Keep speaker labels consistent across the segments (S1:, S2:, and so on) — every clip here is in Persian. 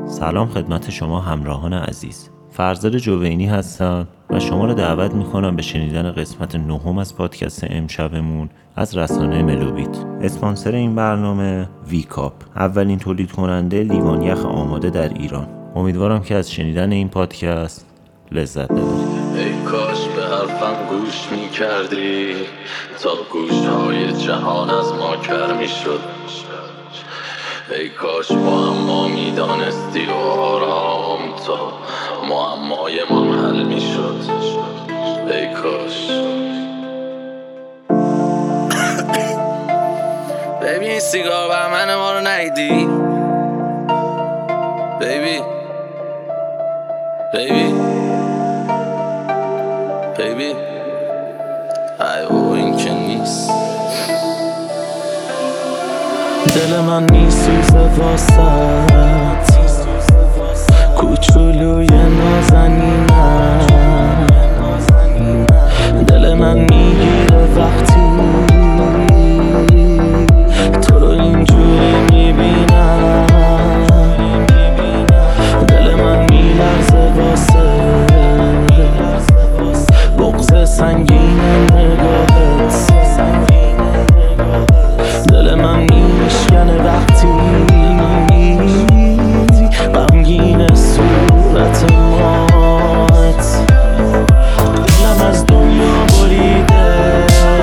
S1: سلام خدمت شما همراهان عزیز. فرزاد جوینی هستم و شما را دعوت میکنم به شنیدن قسمت 9 از پادکست امشبمون از رسانه ملوبیت. اسپانسر این برنامه ویکاپ، اولین تولید کننده لیوان یخ آماده در ایران. امیدوارم که از شنیدن این پادکست لذت ببرید.
S2: ای کاش به حرفم گوش میکردی تا گوشهای جهان از ما کر میشد. ای کاش معما میدانستی و آرام تا معمای ما حل میشد. ای کاش. ببین سیگار بهمن ما رو ندیدی؟ بیبی او این که نیست.
S3: دل من میسوزه واسط کوچولوی نازنینم. دل من میگیره وقتی تو رو اینجوری میبینم. دل من میلرزه واسه بغض سنگین نگاهت. دل من میشکنه وقتی غمگین صورت مات. دلم از دنیا بریده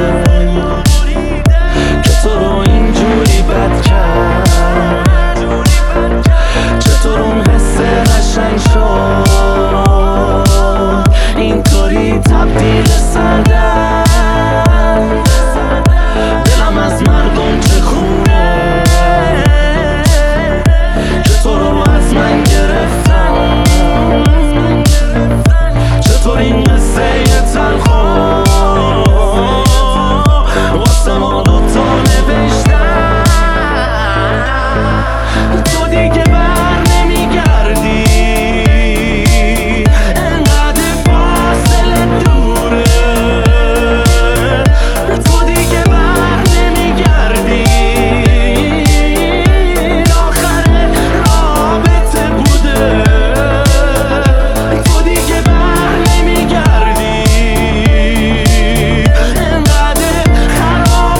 S3: که تو رو اینجوری بد کرد. چطور اون حس قشنگ شد اینطوری تبدیل سردن. دلم از مردم چکونه که تو رو از من گرفتم. چطور این قصه تلخو واسه ما دوتا نوشتن. تو دیگه بر نمیگردی، انقدر فاصله دوره. تو دیگه بر نمیگردی، آخر رابطه بوده. تو دیگه بر نمیگردی، انقدر خراب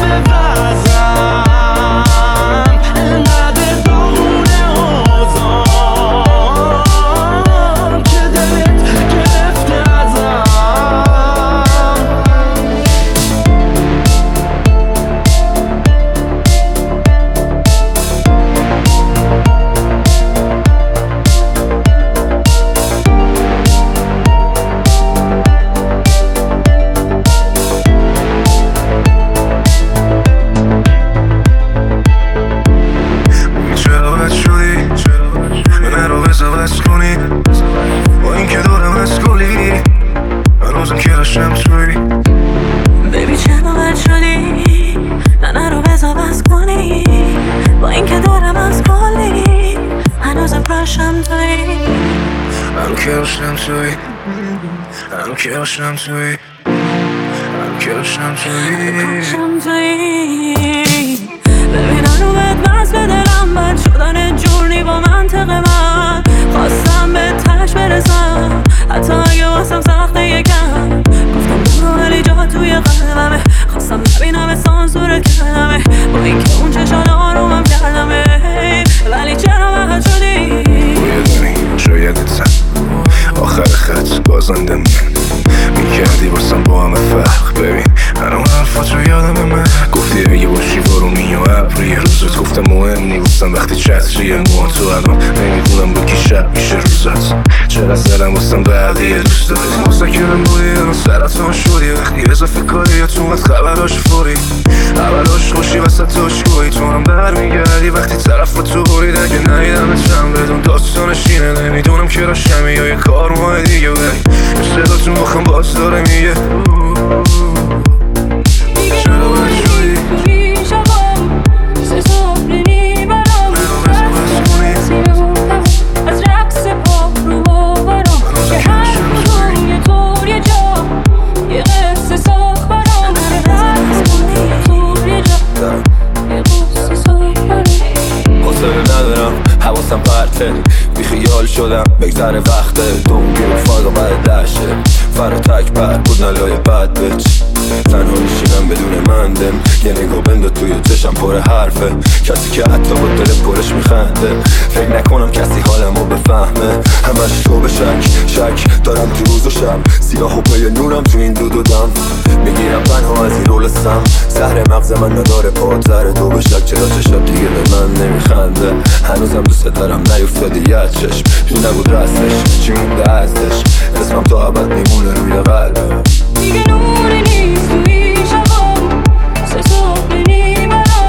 S3: وضعم، انقدر داغونه اوضاعم که دلت گرفته ازم.
S4: چرا بد شدی؟ من رو بزا کنی با این که دارم از کلی هنوزم که داشتم توی.
S5: بیبی چرا بد شدی؟ نه رو بزا بس کنی با این که دارم از کلی هنوزم پرشم توی.
S4: هنو که داشتم توی، هنو که داشتم توی، هنو که داشتم توی.
S5: ببینن رو بدمست به دلم بد شدن جورنی با منطق من. خواستم به تش برسم حتی اگه واسم سخته یکم. گفتم برو ولی جا توی قلبمه. خواستم نبینم سانسورت کردمه با اینکه اون چشان آرومم کردمه. ولی چرا بد شدی؟
S4: میدونی شایدت زن آخر خط بازنده من میکردی واسم با همه فرق. ببین هنو حرفاتو یادم من گفتی اگه باشی بارونی و ابری. روزت گفتم مهم نیستم وقتی چتریه موها تو الان نمیدونم با کی شب میشه روزت. چرا سرم واسم بعدیه دوست داری مذاکرم بودی الان سرطان شدی وقتی اضافه کاری یا تو از خبراش فوری. اولاش خوشی وسط عشقایی تو هم برمیگردی وقتی طرف تو برید. اگه ندیدمت چند بدون داستانش اینه نمیدونم که راشمی یا یه کار ماه دیگه. ولی صداتون بخم باز داره میگه چرا بد شدی؟
S5: از رقص پا رو برام که هر کدوم یه طور یه جا یه قصه ساخت برام. رقص کنی یه طور یه جا یه قصه ساخت برام.
S3: حوصله ندارم حواسم پرته
S4: بیخیال شدم بگذره وقته دونگی رفاق بعد دهشه فرا تک بر بود نلای بد بچ تنها میشینم بدون مندم یه نگاه بنده توی چشم پر حرفه کسی که حتی با دل پرش میخنده فکر نکنم کسی حالمو بفهمه همش تو به شک دارم تو روز و شب سیاه و پای نورم تو این دود و دم میگیرم تنها از این رول سم زهر مغز من نداره پاد زهر تو به شک چرا چشم دیگه به من نمیخنده هنوزم دوست دارم نیفتادی یه چشم این نبود رستش چی مونده ازش اسمم تا ابد میمونه روی قلبم
S5: دیگه نوری نیست توی شبام سه صبح نیمرم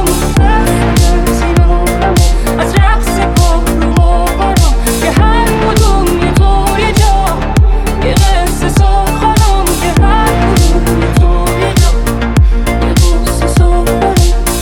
S5: از رقص پاک رو مبارم که هر کدوم یه طور یه جا یه قصه ساختم که هر کدوم یه طور یه جا یه قصه ساختم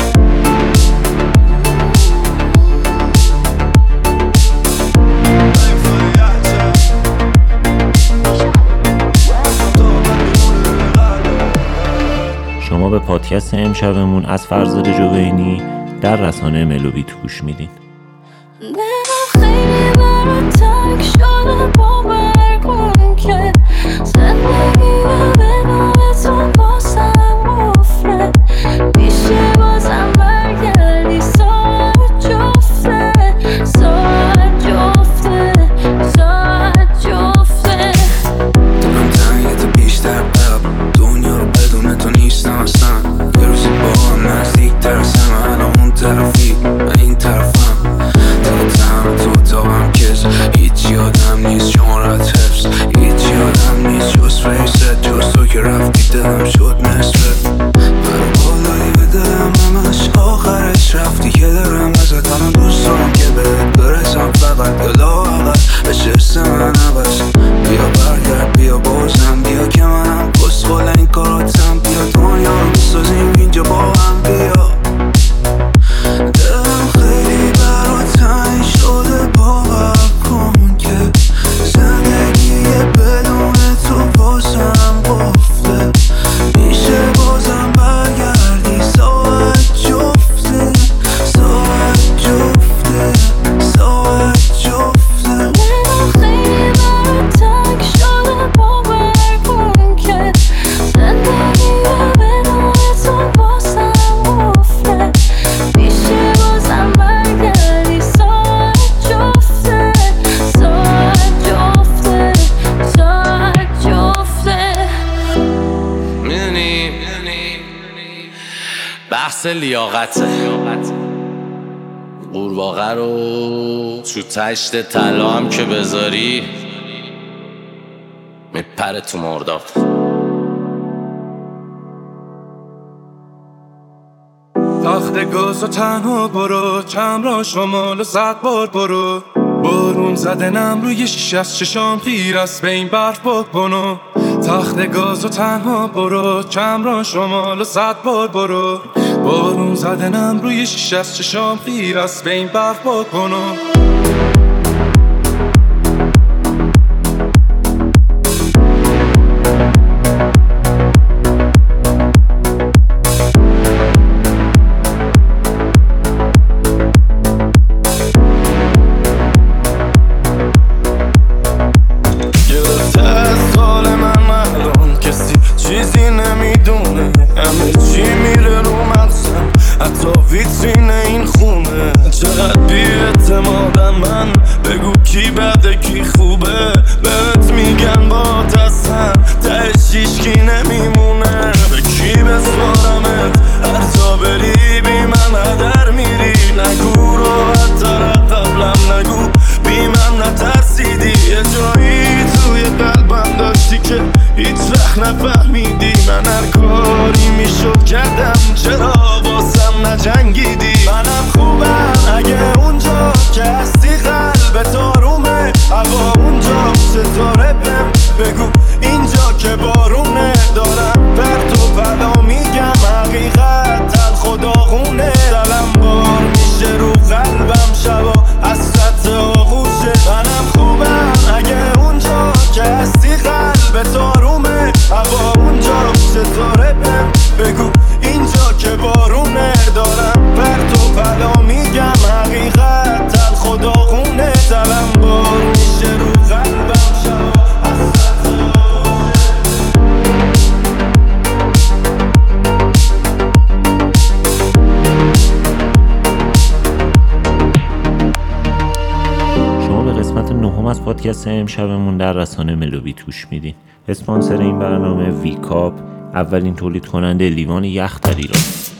S1: شما به پادکست امشبمون از فرزاد جوینی در رسانه ملوبیت گوش میدین.
S5: دلم خیلی برات تنگ شده باور کن که زندگیم بدون تو بازم قفله میشه بازم برگردی ساعت جفته ساعت جفته ساعت جفته
S4: دلم تنگیت بیشتر بب دنیا رو بدون تو نیستم اصلا یه روزی با هم نزدیک ترسم الان اون طرفی من این طرفم دلتم تو تابم کس هیچ یادم نیست شمارت حفظ هیچ یادم نیست جز فیست جز تو که رفتی دلم شد نصفت برای بالایی به دلم همش آخرش رفتی که دارم ازت الان دوست دارم که بهت برسم فقط دلا عقل به شرس من عوض بیا برگرد بیا بازم بیا که منم بسخول این کاراتم بیا دنیا رو بسازیم اینجا با هم بیا دلم خیلی برات تنگ شده باور کن که زندگی بدون تو بازم قفله میشه بازم برگردی ساعت جفته ساعت جفته ساعت جفته
S5: دلم خیلی برات تنگ شده باور کن که زندگی بدون تو بازم قفله میشه بازم برگردی ساعت جفته ساعت جفته ساعت جفته
S2: میدونی بحث لیاقته قورباغه رو تو تشت طلا هم که بذاری میپره تو مرداب
S3: تخت گاز و تنها برو چمران شمال و 100 بار برو بارون زدنم روی شیشه از چشام خیر است به این برف بکنو تخت گاز و تنها برو چمران شمال و 100 بار برو بارون زدنم روی شیشه از چشام خیر است به این برف بکنو
S4: چیزی نمیدونه همه چی میره رو مغزم حتی ویترین این خونه چقدر بی‌اعتمادم من بگو کی بده کی خوبه بهت میگن با دستم تهش هیچکی نمیمونه به کی بسپارمت حتی بری بی من هدر میری نگو راحت تر قبلم نگو بی من نترسیدی یه جایی توی قلبم داشتی که هیچ وقت نفهمیدی من هر کاری میشد کردم چرا واسم نجنگیدی منم خوبم اگه اونجا که هستی قلبت آرومه هوا اونجا
S1: قسمت 9 از پادکست امشبمون در رسانه ملوبیت گوش میدین. اسپانسر این برنامه ویکاپ، اولین تولید کننده لیوان یخ در ایران.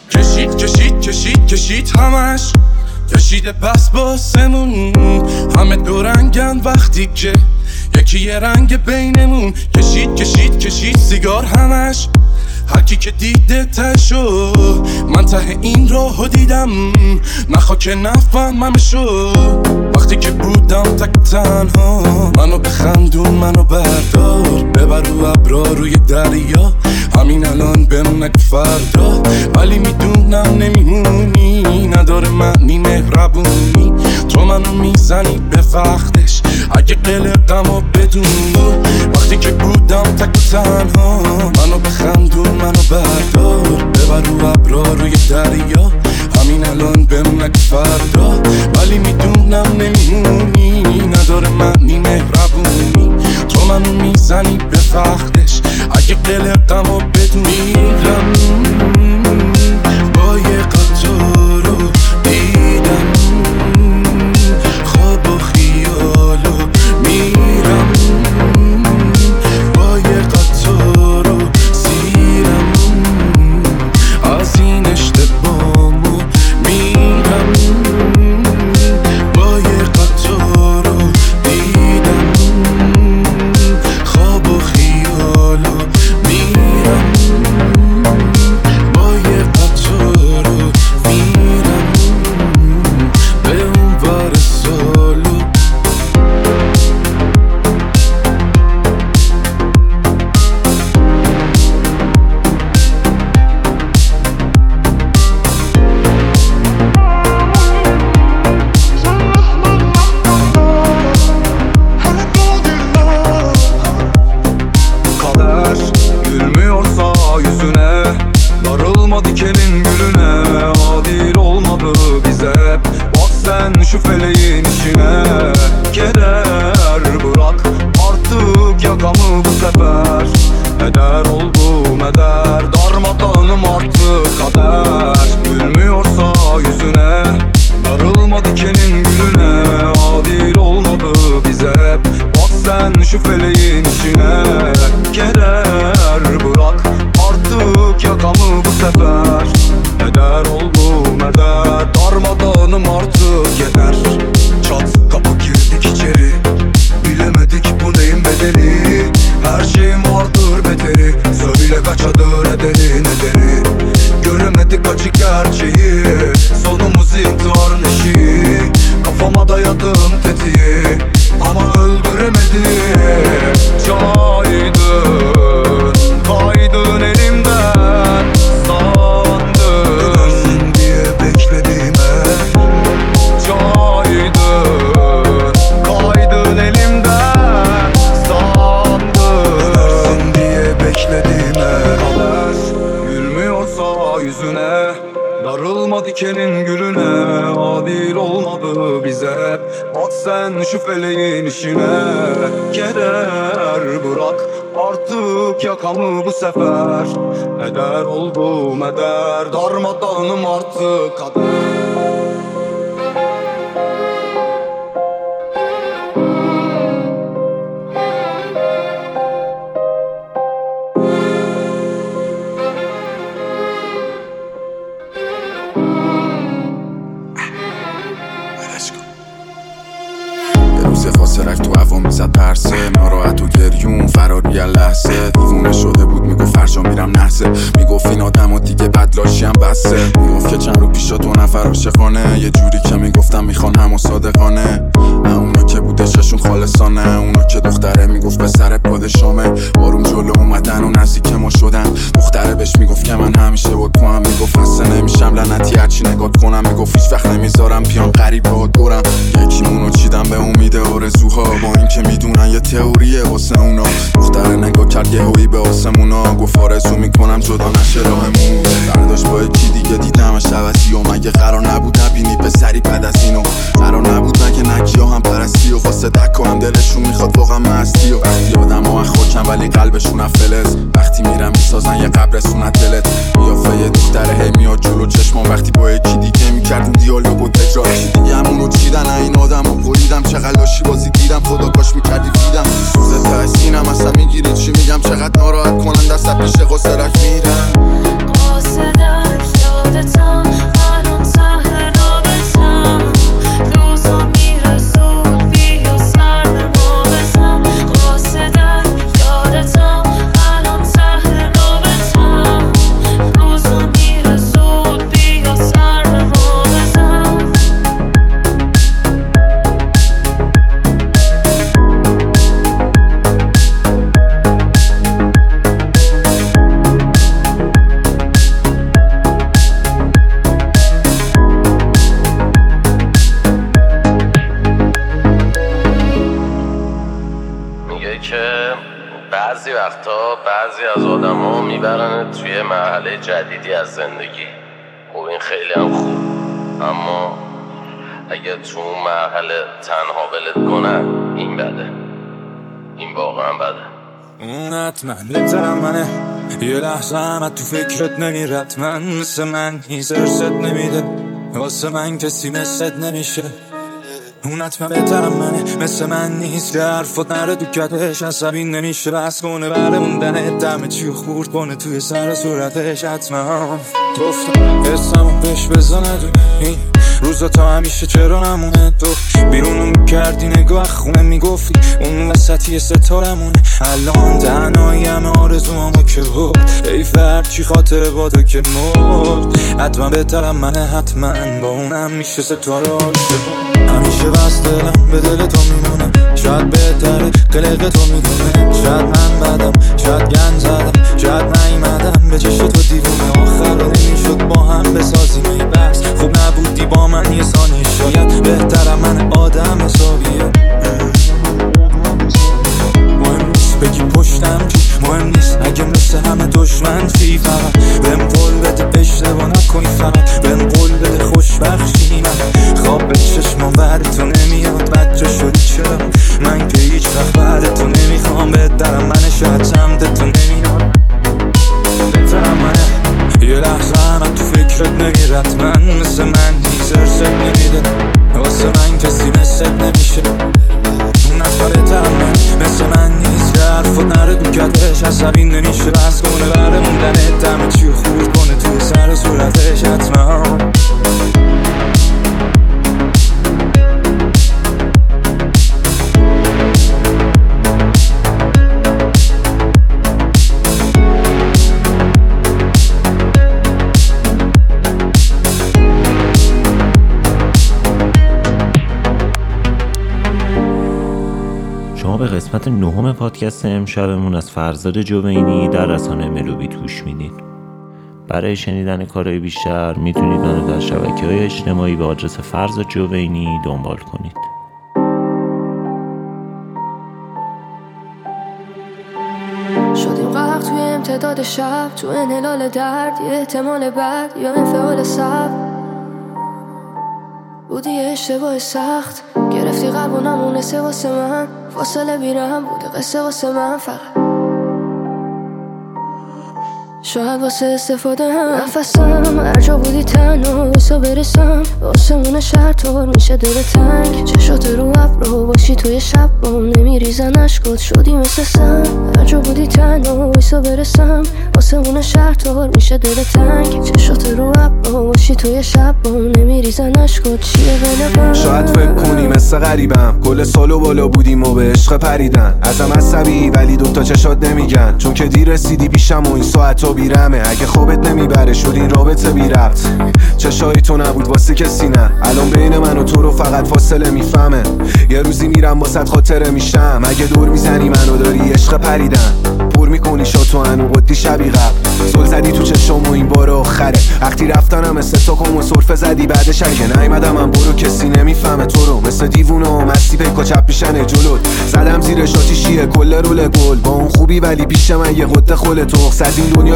S3: کشید همش کشیده پس باسمون، همه دو رنگن وقتی که یکی یه رنگ بینمون. کشید سیگار همش، هرکی که دیده تشو، من ته این راهو دیدم نخوا که نفهممشو. وقتی که بودم تک تنها، منو بخندون منو بردار، ببر رو ابرا روی دریا، همین الان بهم نگو فردا. ولی میدونم نمیمونی، نداره معنی مهربونی، تو منو میزنی به وقتش اگه قلقمو بدونی. وقتی که بودم تک تنها، منو بخندون منو بردار، ببر رو ابرا روی دریا، همین الان بهم نگو فردا. ولی میدونم نمیمونی، نداره معنی مهربونی، تو منو میزنی به وقتش اگه قلقمو بدونی. با یه قطارو دیدم خواب و خیالو میرم، با یه قطارو سیرم از این اشتباهمو میرم. با یه قطارو دیدم خواب و خیالو میرم، با یه قطارو میرم به اون ور سالو.
S6: Kader gülmüyorsa yüzüne, darılma dikenin gülüne, adil olmadı bize. Bak sen şu feleğin işine, keder bırak artık yakamı bu sefer. Eder oldum eder, darmadağınım artık kader. Gülmüyorsa yüzüne, darılma dikenin gülüne, adil olmadı bize. Bak sen şu feleğin işine, keder bırak artık yakamı bu sefer. Eder oldum eder, darmadağınım artık yeter. Çat kapı girdik içeri, bilemedik bu neyin bedeli. Her şeyin vardır beteri, söyle kaçadır nedeni. Göremedik acı gerçeği, sonumuz intihar neşi. Kafama dayadım tetiği ama öldüremedim. Caydın, kaydın elimden, sandın dönersin diye beklediğime. Caydın, kaydın elimden, sandın dönersin diye beklediğime. Kader gülmüyorsa yüzüne, darılma dikenin gülüne, adil olmadı bize. Bak sen şu feleğin işine, keder bırak artık yakamı bu sefer. Eder oldum eder, darmadağınım artık kader.
S7: روز فاسرک تو هوا میزد پرسه، ناراحت و گریون فراری لحظه. دیوونه شده بود میگفت فرشا میرم نحسه، میگفت این آدم و دیگه بدلاشی هم بسه. میگفت که چند رو پیشا 2 نفر عاشقانه، یه جوری که میگفتم میخوان هم و صادقانه. اونا که بودششون خالصانه، اونا که دختره میگفت پسر پادشامه. بارون جلو اومدن و نزدیک ما شدن، دختره بهش میگفت که من همیشه با تو هم. میگفت هسته نمیشم لعنتی هرچی نگات کنم، میگفت هیچ وقت نمیذارم بیان قریب ها دورم. یکیمونو چیدم به امید آرزوها، با این که میدونن یه تئوریه واسه اونا. دختره نگاه کرد یهویی به آسمونا، گفت آرزو میکنم جدا نشه راهمون. برداشت با یکی دیگه دیدمش عوضی، و مگه قرار نبود نبینی پسری پد از اینو؟ قرار نبود مگه نگی هم پرستی و واسه دکا هم دلشون میخواد واقعا مستی. و وقتی آدم نوع خوکم ولی قلبشون فلز. وقتی میرم میسازن یه قبرستون دلت. قیافه دختره هی میاد جلو چشمام وقتی با یکی دیگه میکردیم دیالوگ و تکرار. دیگه همونو چیدن این آدمو بریدم. چقدر لاشی بازی دیدم خدا کاش میکردی فیدم. سوز تحسینم اصلا میگیری چی میگم. چقدر ناراحت کنن دست پیش قصرک میرم.
S5: قاصدک یادتم الان سهل رابطم. روزا میره زود بیا سر ما بزن. قاصدک یادتم الان سهل رابطم. روزا میره زود بیا سر ما بزن.
S2: میگه که بعضی وقتا بعضی از آدما میبرن توی مرحله جدیدی از زندگی. خب این خیلی هم خوب، اما اگه تو اون مرحله تنها ولت کنن این بده. این واقعا بده.
S6: اون حتما بهترم منه. یه لحظه هم تو فکرت نمیره. حتما مثل من هیز ارست نمیده. واسه من کسی مثلت نمیشه. اون حتما بهترم منه. مثل من نیست که حرفات نره تو کتش. عصبی نمیشه بس کنه بره موندنه. دم چی خورد کنه توی سر صورتش. حتما گفتم اسمو بهش بزنه تو این روزا تا همیشه چرا نمونه. تو بیرونو میکردی نگاه خونه میگفتی اون وسطی ستارمونه. الان تنهایی همه آرزوامو که بود. ای فرد چی خاطر بادا که مرد. حتما بهترم منه. حتما با اونم میشه ستاره عاشق. همیشه بس دلم به دل تو میمونه. شاید بهتره قلق تو میدونه. شاید من بدم شاید گن زدم شاید نیمدم به چشم تو دیوونه. آخر نمیشد با هم بسازیم ای بس. خوب نبودی با من یه ثانیه. شاید بهترم من آدم حسابیه. مهم نیست بگی پشتم چی. مهم نیست اگه مثل همه دشمن چی. فقط بهم قول بده اشتباه نکنی. فقط بهم قول بده خوشبخشی. من خواب به چشمام بر تو نمیاد. بچه شدی چرا من که هیچ وقت بر تو نمیخوام. بهترم منه شاید سمت تو نمیاد. بهترم منه. یه لحظه هم تو فکرت نمیره. حتما مثل من هیچ ارست نمیده. واسه من کسی مثل نمیشه. اون حتما بهترم من. مثل من نیست که حرفات نره تو کتش. عصبی نمیشه بس کنه بره موندنه. دم چی خورد کنه توی سر صورتش. حتما
S1: شما به قسمت 9 پادکست امشبمون از فرزاد جوینی در رسانه ملوبیت گوش میدین. برای شنیدن کارهای بیشتر میتونید منو در شبکه‌های اجتماعی به آدرس فرزاد جوینی دنبال کنید.
S5: شدیم غرق توی امتداد شب. تو انحلال درد یه احتمال بد یا انفعال صبر. بودی یه اشتباه سخت. گرفتی قلب و نمونسه واسه من. فاصله بیرم بوده قصه واسه من. فقط شاید واسه استفاده هم نفسم. هر جا بودی تنها واسه برسم. آسمون شهر طور میشه دل تنگ. چشات رو ابرو باشی توی شب روم نمیریزن اشکات. شدی مثل سم. هر جا بودی تنها واسه برسم. آسمون شهر طور میشه دل تنگ. چشات رو ابرو باشی توی شب روم نمیریزن اشکات. چیه بلبم.
S4: شاید فکر کنی مثل غریبم. کل سالو بالا بودیم و به عشق پریدن. ازم عصبی ولی دوتا چشات نمیگن. چون که دیر رسیدی پیشم و این ساعتا بیرمه. اگه خوابت نمیبره شد این رابطه بی ربط. چشای تو نبود واسه کسی نه. الان بین من و تو رو فقط فاصله میفهمه. یه روزی میرم واسه خاطره میشم. اگه دور میزنی منو داری عشق پریدن. پر میکنی شاتو هنو قدی شبی قبل. زل زدی تو چشم و این بار آخره. وقتی رفتنم مثل تو کن و صرفه زدی. بعدش اگه نیومدم من برو کسی نمیفهمه تو رو. مثل دیوونه و مستی پیکا چپ پیشن جلوت. زدم زیر شاتیشیه کل رول گل. با اون خوبی ولی پیش من یه قطه خل تو. صد این دنیا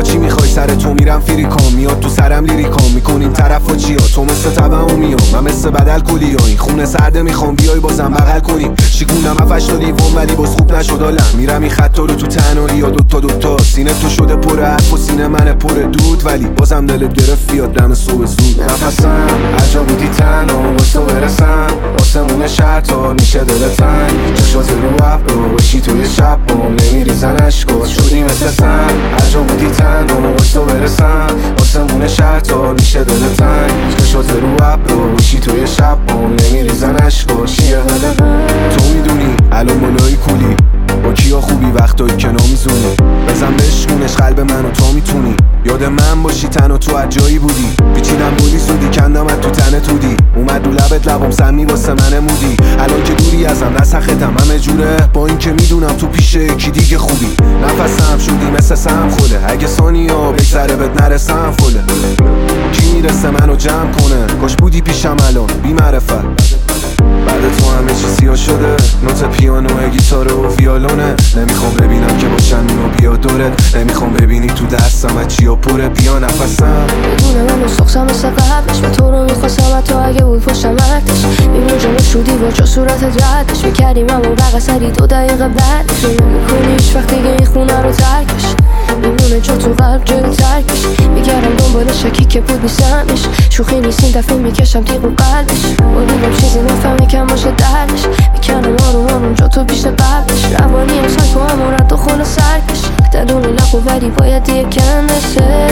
S4: چی میخوای سر تو میرم فریکام میاد تو سرم لیریکام میکنیم طرف و چیا تو مثل تبعومی من مثل بدل کلی ها این خونه سرده میخوام بیای بازم بغل کنیم شیگونم افش تا لیوان ولی باز خوب نشد آلم میرم این خطا رو تو تنهایی یا دوتا سینه تو شده پر حرف و سینه من پر دود ولی بازم دلت گرفت بیاد دم صبح زود نفسم عجا بودی تنها واسه برسم آسمون شرطا میشه دل تنگ چشات رو ابرو باشی توی شب بام نمیریزن اشکات شدی مثل سن عجا بودی تنها واسه برسم آسمون شرطا میشه دل تنگ چشات رو ابرو باشی توی شب بام نمیریزن اشکات شیه تو میدونی الان بالای کولی با کیا خوبی وقتایی که نمیزونی بزن بشکونش قلب منو تو میتونی یاد من باشی تنها تو عجایی بودی پیچیدم بودی زودی کندم از تو تنه تودی اومد رو لبت لبم سمی واسه من مودی الان که دوری ازم نسختم همه جوره با این که میدونم تو پیش یکی دیگه خوبی نفسم شدی مثل سم خوله اگه ثانیا بگذره بهت نرسم فله کی میرسه منو جمع کنه کاش بودی پیشم الان بی معرفت بعد تو همه چی سیاه شده نوت پیانو گیتار و ویالونه نمیخوام ببینم که باشن اونو بیا دورت نمیخوام ببینی تو دستم از چیا پره بیا نفسم
S8: بدونه منو سخصم مثل قبلش به تو رو میخواستم تو اگه بود پشتم وقتش میبینو جمعش رو دیوار جا صورتت ردش میکردیم اما بقصری 2 دقیقه بعدش نمیکنیش وقتی دیگه این خونه رو ترکش میمونه جا تو قلب جای ترکش میگردم دنبال شکی که بود نیستمش شوخی نیست این دفعه میکشم تیغ و قلبش بودیدم چیزی نفهمی کم باشه دردش میکنم آروم جا تو پیش قبلش روانی هم سنگ و همون رد و خونه سرکش دلون لقو ولی باید یه کنشه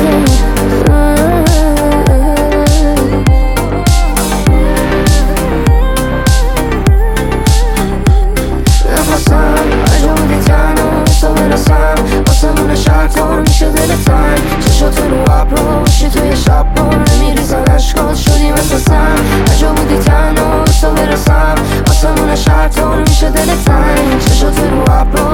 S8: نفسم عجا بودی تنها تا برسم آسمون شرطا میشه دل تنگ چشات رو ابرو باشی توی شب با نمیریزن اشکات شدی مثل سم عجا بودی تنها تا برسم آسمون شرطا میشه دل تنگ چشات رو ابرو